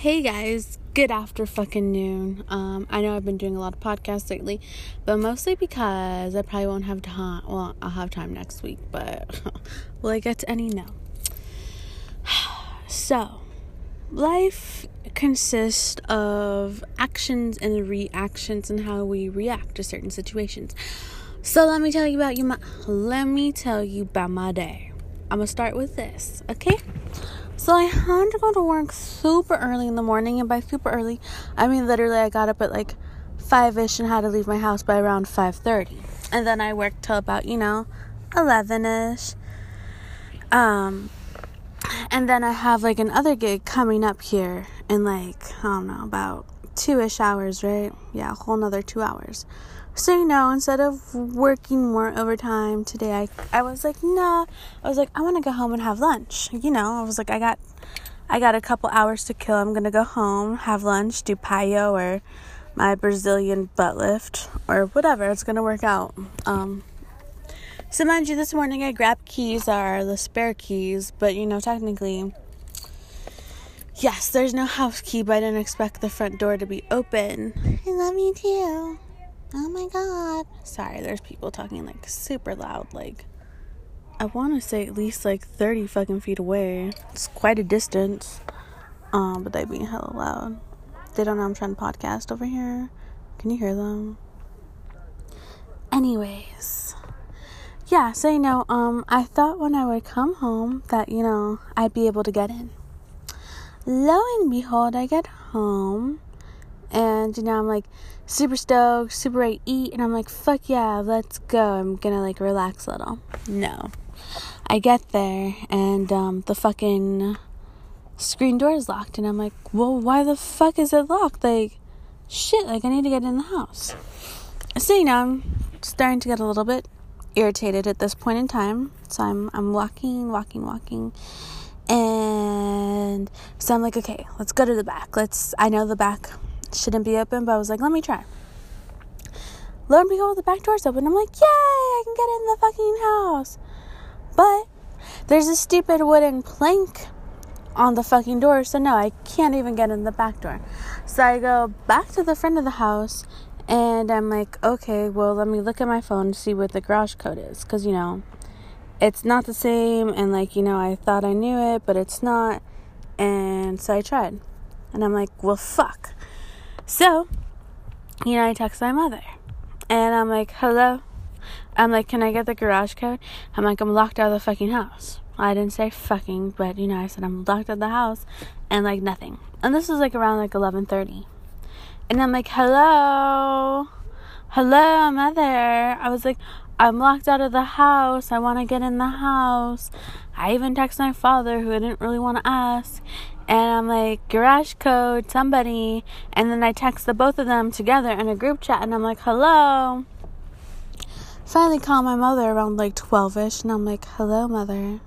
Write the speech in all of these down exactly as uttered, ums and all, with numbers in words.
Hey guys, good after fucking noon. Um, I know I've been doing a lot of podcasts lately, but mostly because I probably won't have time. Well, I'll have time next week, but will I get to any? No. So, life consists of actions and reactions and how we react to certain situations. So let me tell you about you. My, let me tell you about my day. I'm gonna start with this, okay? So I had to go to work super early in the morning, and by super early, I mean literally I got up at like five-ish and had to leave my house by around five thirty. And then I worked till about, you know, eleven-ish. Um, and then I have like another gig coming up here in like, I don't know, about two-ish hours, right? Yeah, a whole nother two hours. So, you know, instead of working more overtime today, I, I was like, nah. I was like, I want to go home and have lunch. You know, I was like, I got I got a couple hours to kill. I'm going to go home, have lunch, do payo or my Brazilian butt lift or whatever. It's going to work out. Um, so, mind you, this morning I grabbed keys that are the spare keys. But, you know, technically, yes, there's no house key, but I didn't expect the front door to be open. I love you, too. Oh my god. Sorry, there's people talking like super loud. Like, I want to say at least like thirty fucking feet away. It's quite a distance. Um, but they being hella loud. They don't know I'm trying to podcast over here. Can you hear them? Anyways. Yeah, so you know, um, I thought when I would come home that, you know, I'd be able to get in. Lo and behold, I get home. And, you know, I'm, like, super stoked, super ready to eat. And I'm like, fuck yeah, let's go. I'm gonna, like, relax a little. No. I get there, and um, the fucking screen door is locked. And I'm like, well, why the fuck is it locked? Like, shit, like, I need to get in the house. So, you know, I'm starting to get a little bit irritated at this point in time. So I'm, I'm walking, walking, walking. And so I'm like, okay, let's go to the back. Let's, I know the back shouldn't be open, but I was like, let me try. Lo and behold, the back door's open. I'm like, yay, I can get in the fucking house. But there's a stupid wooden plank on the fucking door, so no, I can't even get in the back door. So I go back to the front of the house, and I'm like, okay, well, let me look at my phone to see what the garage code is, because, you know, it's not the same, and, like, you know, I thought I knew it, but it's not, and so I tried. And I'm like, well, fuck. So, you know, I text my mother, and I'm like, hello? I'm like, can I get the garage code? I'm like, I'm locked out of the fucking house. I didn't say fucking, but, you know, I said I'm locked out of the house, and, like, nothing. And this was, like, around, like, eleven thirty. And I'm like, hello? Hello, mother? I was like, I'm locked out of the house. I want to get in the house. I even texted my father, who I didn't really want to ask. And I'm like, garage code, somebody. And then I text the both of them together in a group chat. And I'm like, hello. Finally call my mother around like twelve-ish. And I'm like, hello, mother.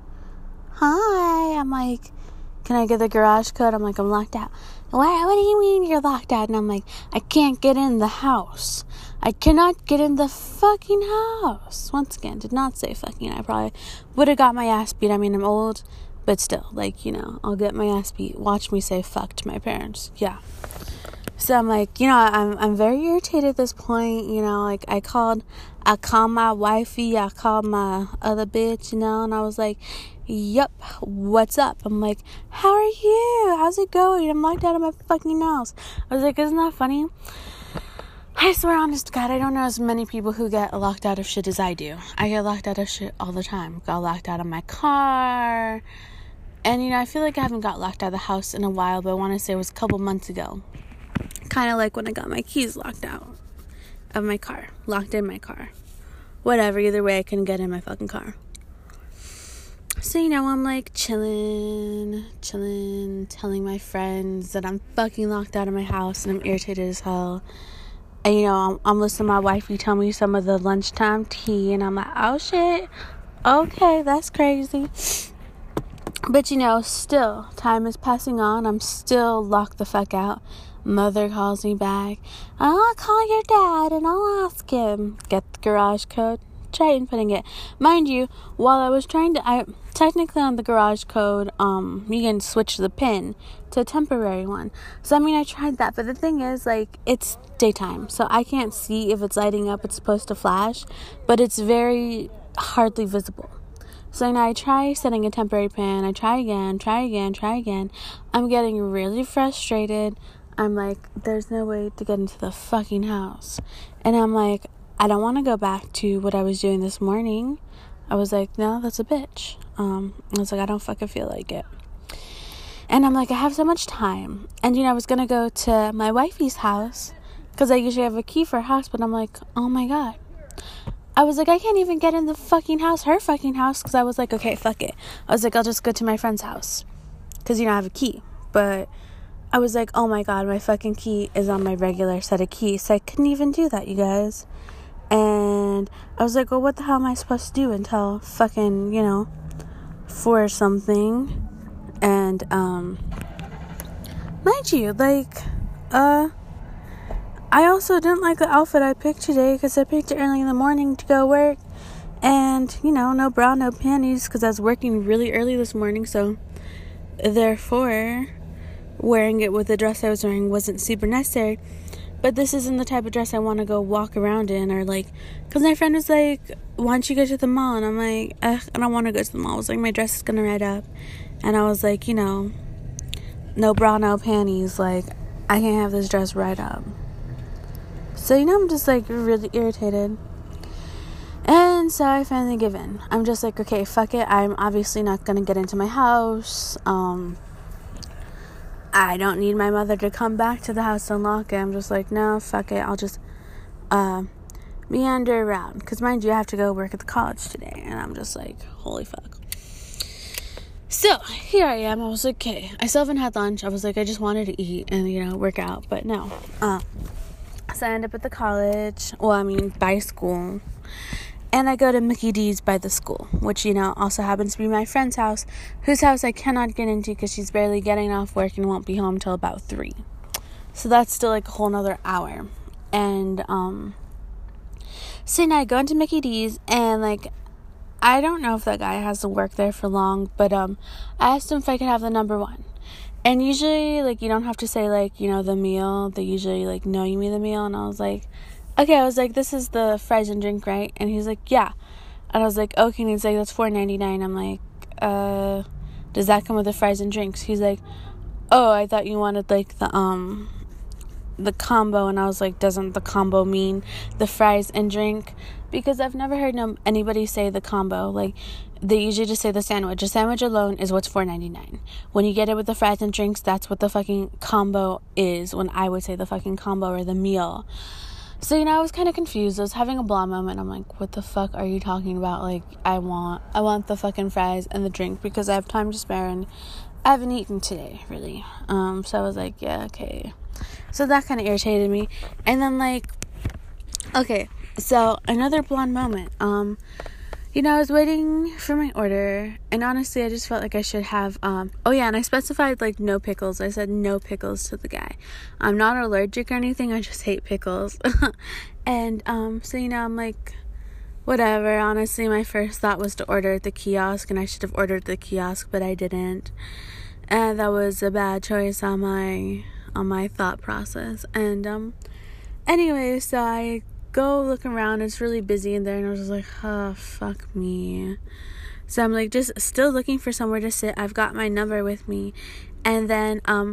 Hi. I'm like, can I get the garage code? I'm like, I'm locked out. What, what do you mean you're locked out? And I'm like, I can't get in the house. I cannot get in the fucking house. Once again, did not say fucking. I probably would have got my ass beat. I mean, I'm old. But still, like, you know, I'll get my ass beat. Watch me say fuck to my parents. Yeah. So I'm like, you know, I'm I'm very irritated at this point. You know, like, I called, I called my wifey. I called my other bitch, you know. And I was like, yup, what's up? I'm like, how are you? How's it going? I'm locked out of my fucking house. I was like, isn't that funny? I swear, honest to God, I don't know as many people who get locked out of shit as I do. I get locked out of shit all the time. Got locked out of my car. And, you know, I feel like I haven't got locked out of the house in a while, but I want to say it was a couple months ago. Kind of like when I got my keys locked out of my car. Locked in my car. Whatever, either way, I couldn't get in my fucking car. So, you know, I'm like chilling, chilling, telling my friends that I'm fucking locked out of my house and I'm irritated as hell. And, you know, I'm, I'm listening to my wifey tell me some of the lunchtime tea, and I'm like, oh shit, okay, that's crazy. But, you know, still, time is passing on. I'm still locked the fuck out. Mother calls me back. I'll call your dad and I'll ask him. Get the garage code. try inputting it. Mind you, while I was trying to, I technically on the garage code, um, you can switch the pin to a temporary one. So, I mean, I tried that, but the thing is, like, it's daytime, so I can't see if it's lighting up. It's supposed to flash, but it's very hardly visible. So now I try setting a temporary pin. I try again, try again, try again. I'm getting really frustrated. I'm like, there's no way to get into the fucking house. And I'm like, I don't want to go back to what I was doing this morning. I was like, no, that's a bitch. Um, I was like, I don't fucking feel like it. And I'm like, I have so much time. And, you know, I was going to go to my wifey's house because I usually have a key for her house. But I'm like, oh, my God. I was like, I can't even get in the fucking house, her fucking house. Because I was like, okay, fuck it. I was like, I'll just go to my friend's house. Because, you know, I have a key. But I was like, oh, my God, my fucking key is on my regular set of keys. So I couldn't even do that, you guys. And I was like, well, what the hell am I supposed to do until fucking, you know, four or something? And, um, mind you, like, uh, I also didn't like the outfit I picked today because I picked it early in the morning to go work. And, you know, no bra, no panties because I was working really early this morning. So, therefore, wearing it with the dress I was wearing wasn't super necessary. But this isn't the type of dress I want to go walk around in or, like, because my friend was like, why don't you go to the mall? And I'm like, ugh, I don't want to go to the mall. I was like, my dress is going to ride up. And I was like, you know, no bra, no panties. Like, I can't have this dress ride up. So, you know, I'm just, like, really irritated. And so I finally give in. I'm just like, okay, fuck it. I'm obviously not going to get into my house. Um, I don't need my mother to come back to the house to unlock it. I'm just like, no, fuck it. I'll just uh, meander around. Because, mind you, I have to go work at the college today. And I'm just like, holy fuck. So, here I am. I was like, okay. I still haven't had lunch. I was like, I just wanted to eat and, you know, work out. But no. Uh, so, I end up at the college. Well, I mean, by school. And I go to Mickey D's by the school. Which, you know, also happens to be my friend's house. Whose house I cannot get into because she's barely getting off work and won't be home till about three. So, that's still like a whole nother hour. And, um... so, now I go into Mickey D's and, like... I don't know if that guy has to work there for long, but um, I asked him if I could have the number one. And usually, like, you don't have to say, like, you know, the meal. They usually, like, know you mean the meal. And I was like, okay, I was like, this is the fries and drink, right? And he's like, yeah. And I was like, okay. And he's like, that's four ninety-nine. I'm like, uh, does that come with the fries and drinks? He's like, oh, I thought you wanted, like, the, um... the combo. And I was like, doesn't the combo mean the fries and drink? Because I've never heard no, anybody say the combo. Like, they usually just say the sandwich. A sandwich alone is what's four ninety-nine. When you get it with the fries and drinks, that's what the fucking combo is. When I would say the fucking combo or the meal. So, you know, I was kind of confused. I was having a blah moment. I'm like, what the fuck are you talking about? Like, I want, I want the fucking fries and the drink because I have time to spare and I haven't eaten today, really. Um, so I was like, yeah, okay. So that kind of irritated me. And then, like, okay, so another blonde moment. Um, you know, I was waiting for my order, and honestly, I just felt like I should have, um, oh yeah, and I specified, like, no pickles. I said no pickles to the guy. I'm not allergic or anything, I just hate pickles. And, um, so, you know, I'm like, whatever. Honestly, my first thought was to order at the kiosk, and I should have ordered at the kiosk, but I didn't. And that was a bad choice on my... on my thought process. And um anyway, so I go look around. It's really busy in there, and I was just like, oh, fuck me. So I'm like just still looking for somewhere to sit. I've got my number with me, and then um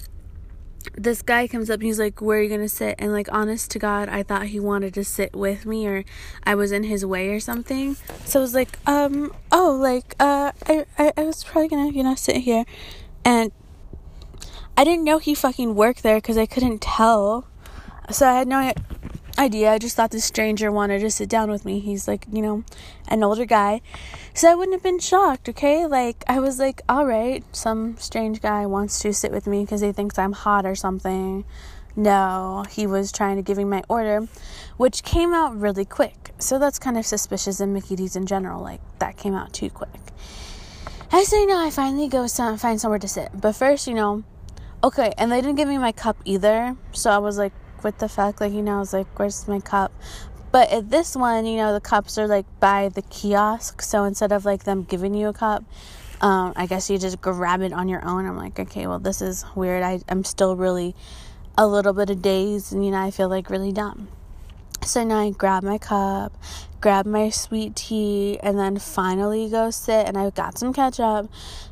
this guy comes up and he's like, where are you gonna sit? And, like, honest to God, I thought he wanted to sit with me, or I was in his way or something. So I was like, um oh, like uh I I, I was probably gonna, you know, sit here. And I didn't know he fucking worked there because I couldn't tell. So I had no idea. I just thought this stranger wanted to sit down with me. He's, like, you know, an older guy. So I wouldn't have been shocked, okay? Like, I was like, all right, some strange guy wants to sit with me because he thinks I'm hot or something. No, he was trying to give me my order, which came out really quick. So that's kind of suspicious in Mickey D's in general. Like, that came out too quick. I say, no, I finally go some, find somewhere to sit. But first, you know, okay, and they didn't give me my cup either, so I was like, what the fuck, like, you know, I was like, where's my cup? But at this one, you know, the cups are like by the kiosk. So instead of like them giving you a cup, um, I guess you just grab it on your own. I'm like, okay, well, this is weird. I, I'm still really a little bit of dazed, and, you know, I feel like really dumb. So now I grab my cup, grab my sweet tea, and then finally go sit, and I got some ketchup.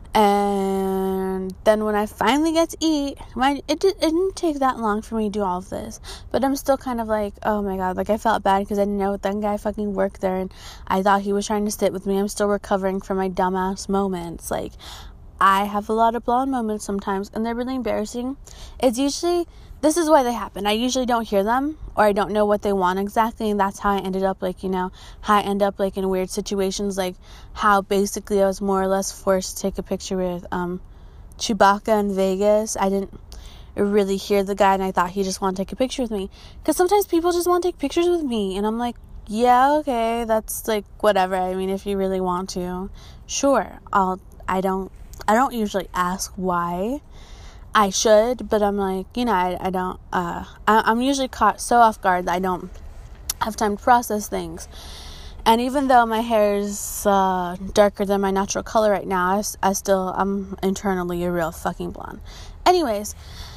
And then when I finally get to eat, my it, did, it didn't take that long for me to do all of this. But I'm still kind of like, oh my god, like I felt bad because I didn't know that guy fucking worked there, and I thought he was trying to sit with me. I'm still recovering from my dumbass moments. Like, I have a lot of blonde moments sometimes, and they're really embarrassing. It's usually, this is why they happen. I usually don't hear them, or I don't know what they want exactly, and that's how I ended up, like, you know, how I end up, like, in weird situations, like, how basically I was more or less forced to take a picture with, um, Chewbacca in Vegas. I didn't really hear the guy, and I thought he just wanted to take a picture with me, because sometimes people just want to take pictures with me, and I'm like, yeah, okay, that's, like, whatever. I mean, if you really want to, sure, I'll, I don't, I don't usually ask why. I should, but I'm like, you know, I, I don't, uh, I, I'm usually caught so off guard that I don't have time to process things. And even though my hair is uh, darker than my natural color right now, I, I still, I'm internally a real fucking blonde. Anyways,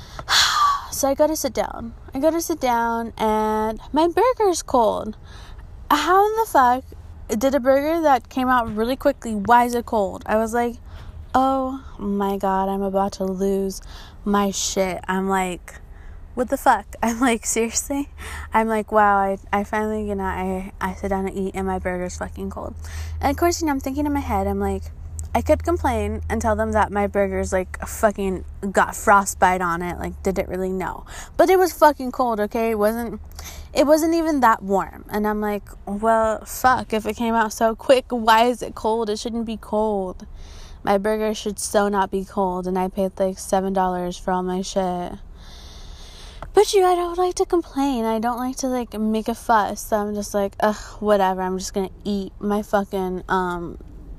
so I go to sit down. I go to sit down, and my burger's cold. How in the fuck did a burger that came out really quickly, why is it cold? I was like, oh my god, I'm about to lose my shit. I'm like, what the fuck? I'm like, seriously? I'm like, wow, I, I finally, you know, I, I sit down and eat, and my burger's fucking cold. And of course, you know, I'm thinking in my head, I'm like, I could complain and tell them that my burger's like fucking got frostbite on it, like, did it really? No. But it was fucking cold, okay? It wasn't, it wasn't even that warm. And I'm like, well, fuck, if it came out so quick, why is it cold? It shouldn't be cold. My burger should so not be cold, and I paid like seven dollars for all my shit. But you, I don't like to complain. I don't like to like make a fuss. So I'm just like, ugh, whatever. I'm just gonna eat my fucking um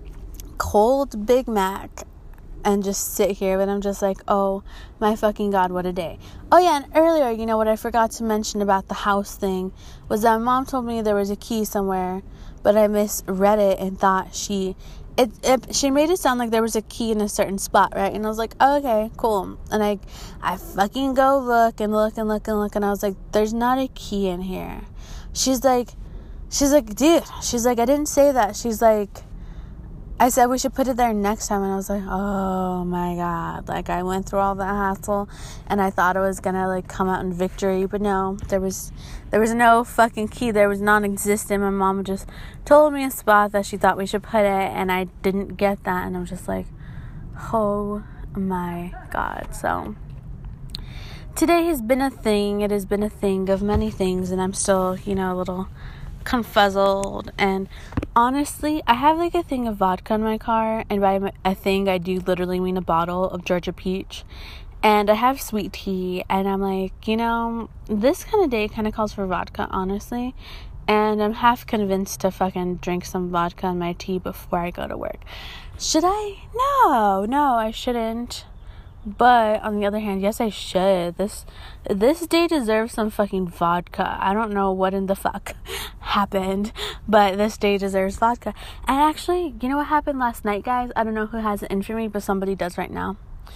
cold Big Mac and just sit here. But I'm just like, oh my fucking god, what a day. Oh yeah, and earlier, you know, what I forgot to mention about the house thing was that my mom told me there was a key somewhere, but I misread it and thought she It, it she made it sound like there was a key in a certain spot, right? And I was like, oh, okay, cool. And I I fucking go look and look and look and look, and I was like, there's not a key in here. She's like, she's like, dude, she's like, I didn't say that. She's like, I said we should put it there next time. And I was like, oh my god. Like, I went through all that hassle, and I thought it was gonna like come out in victory, but no, there was there was no fucking key. There was non-existent. My mom just told me a spot that she thought we should put it, and I didn't get that, and I'm just like, oh my god. So today has been a thing. It has been a thing of many things, and I'm still, you know, a little confuzzled. And honestly, I have like a thing of vodka in my car, and by a thing I do literally mean a bottle of Georgia Peach, and I have sweet tea, and I'm like, you know, this kind of day kind of calls for vodka, honestly, and I'm half convinced to fucking drink some vodka in my tea before I go to work. Should I? No, no, I shouldn't. But on the other hand, yes, I should. This this day deserves some fucking vodka. I don't know what in the fuck happened, but this day deserves vodka. And actually, you know what happened last night, guys? I don't know who has it in for me, but somebody does right now.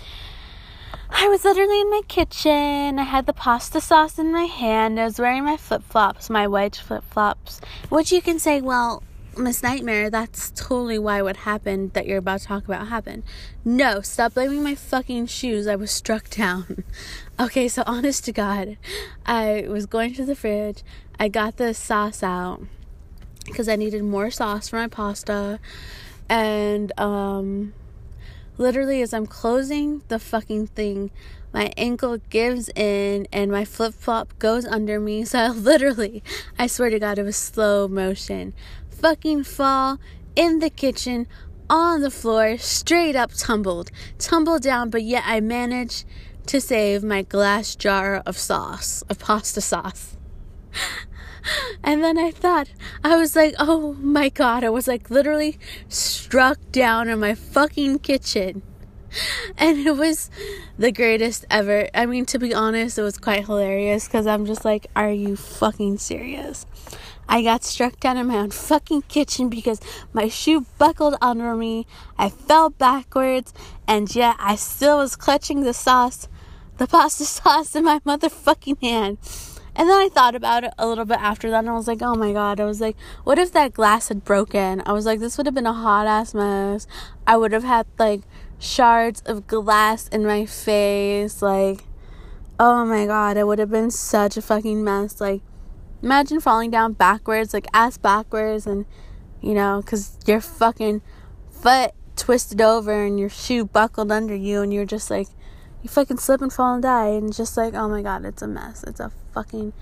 I was literally in my kitchen. I had the pasta sauce in my hand. I was wearing my flip-flops, my white flip-flops, which you can say, well, Miss Nightmare, that's totally why what happened that you're about to talk about happened. No, stop blaming my fucking shoes. I was struck down. Okay, so honest to God, I was going to the fridge. I got the sauce out because I needed more sauce for my pasta. And, um, literally as I'm closing the fucking thing, my ankle gives in and my flip-flop goes under me. So I literally, I swear to God, it was slow motion. Fucking fall in the kitchen, on the floor, straight up tumbled. Tumbled down, but yet I managed to save my glass jar of sauce, of pasta sauce. And then I thought, I was like, oh my god, I was like literally struck down in my fucking kitchen. And it was the greatest ever. I mean, to be honest, it was quite hilarious because I'm just like, are you fucking serious? I got struck down in my own fucking kitchen because my shoe buckled under me. I fell backwards, and yet I still was clutching the sauce, the pasta sauce in my motherfucking hand. And then I thought about it a little bit after that, and I was like, oh my god. I was like, what if that glass had broken? I was like, this would have been a hot-ass mess. I would have had, like, shards of glass in my face. Like, oh my god, it would have been such a fucking mess. Like, imagine falling down backwards, like, ass backwards, and, you know, because your fucking foot twisted over and your shoe buckled under you, and you're just like, you fucking slip and fall and die, and just like, oh my god, it's a mess. It's a fucking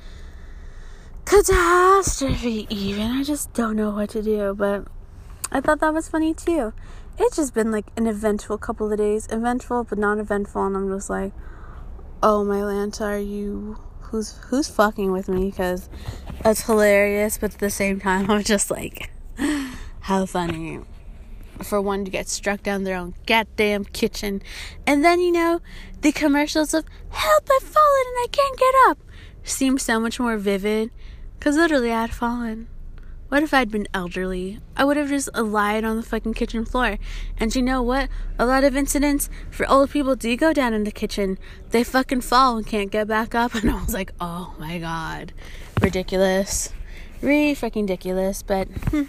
catastrophe even. I just don't know what to do, but I thought that was funny too. It's just been like an eventful couple of days. Eventful, but not eventful, and I'm just like, oh my Lanta, are you, who's, who's fucking with me? Because it's hilarious, but at the same time, I'm just like, how funny. For one to get struck down their own goddamn kitchen. And then, you know, the commercials of, help, I've fallen and I can't get up, seem so much more vivid. Because literally I had fallen. What if I'd been elderly? I would have just lied on the fucking kitchen floor. And you know what? A lot of incidents for old people do go down in the kitchen. They fucking fall and can't get back up. And I was like, oh my god. Ridiculous. Really fucking ridiculous. But, hmm.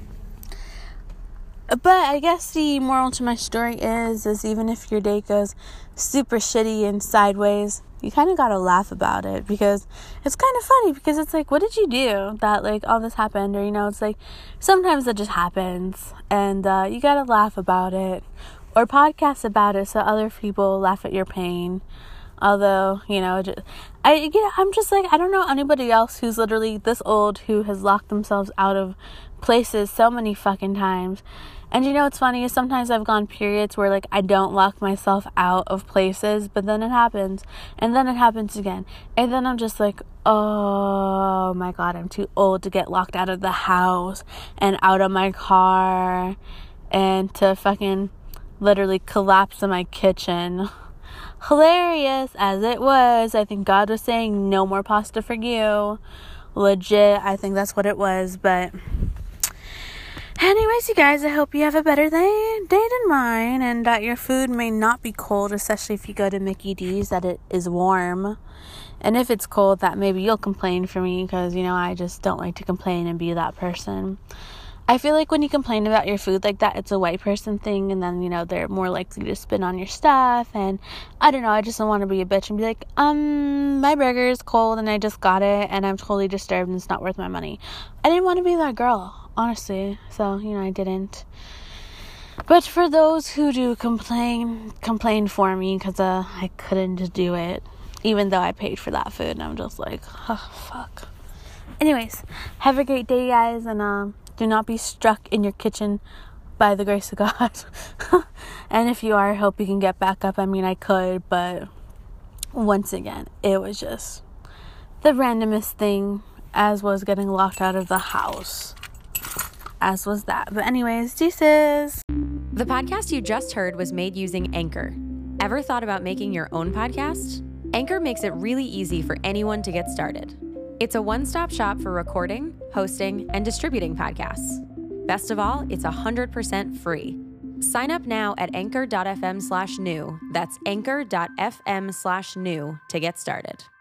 But I guess the moral to my story is, is even if your day goes super shitty and sideways, you kind of got to laugh about it, because it's kind of funny, because it's like, what did you do that, like, all this happened? Or, you know, it's like, sometimes it just happens, and uh, you got to laugh about it, or podcast about it so other people laugh at your pain. Although, you know, just, I, yeah, I'm just like, I don't know anybody else who's literally this old who has locked themselves out of places so many fucking times. And you know what's funny is sometimes I've gone periods where, like, I don't lock myself out of places, but then it happens, and then it happens again, and then I'm just like, oh my god, I'm too old to get locked out of the house, and out of my car, and to fucking literally collapse in my kitchen. Hilarious as it was, I think God was saying, no more pasta for you. Legit, I think that's what it was, but anyways, you guys, I hope you have a better day, day than mine, and that your food may not be cold, especially if you go to Mickey D's, that it is warm. And if it's cold, that maybe you'll complain for me, because, you know, I just don't like to complain and be that person. I feel like when you complain about your food like that, it's a white person thing, and then, you know, they're more likely to spit on your stuff, and I don't know, I just don't want to be a bitch and be like, um, my burger is cold, and I just got it, and I'm totally disturbed, and it's not worth my money. I didn't want to be that girl, honestly, so, you know, I didn't. But for those who do complain, complain for me, because uh, I couldn't do it, even though I paid for that food, and I'm just like, oh, fuck. Anyways, have a great day, guys, and, um, do not be struck in your kitchen by the grace of God. And if you are, I hope you can get back up. I mean, I could, but once again, it was just the randomest thing, as was getting locked out of the house. As was that. But anyways, deuces. The podcast you just heard was made using Anchor. Ever thought about making your own podcast? Anchor makes it really easy for anyone to get started. It's a one-stop shop for recording, hosting, and distributing podcasts. Best of all, it's one hundred percent free. Sign up now at anchor.fm slash new. That's anchor.fm slash new to get started.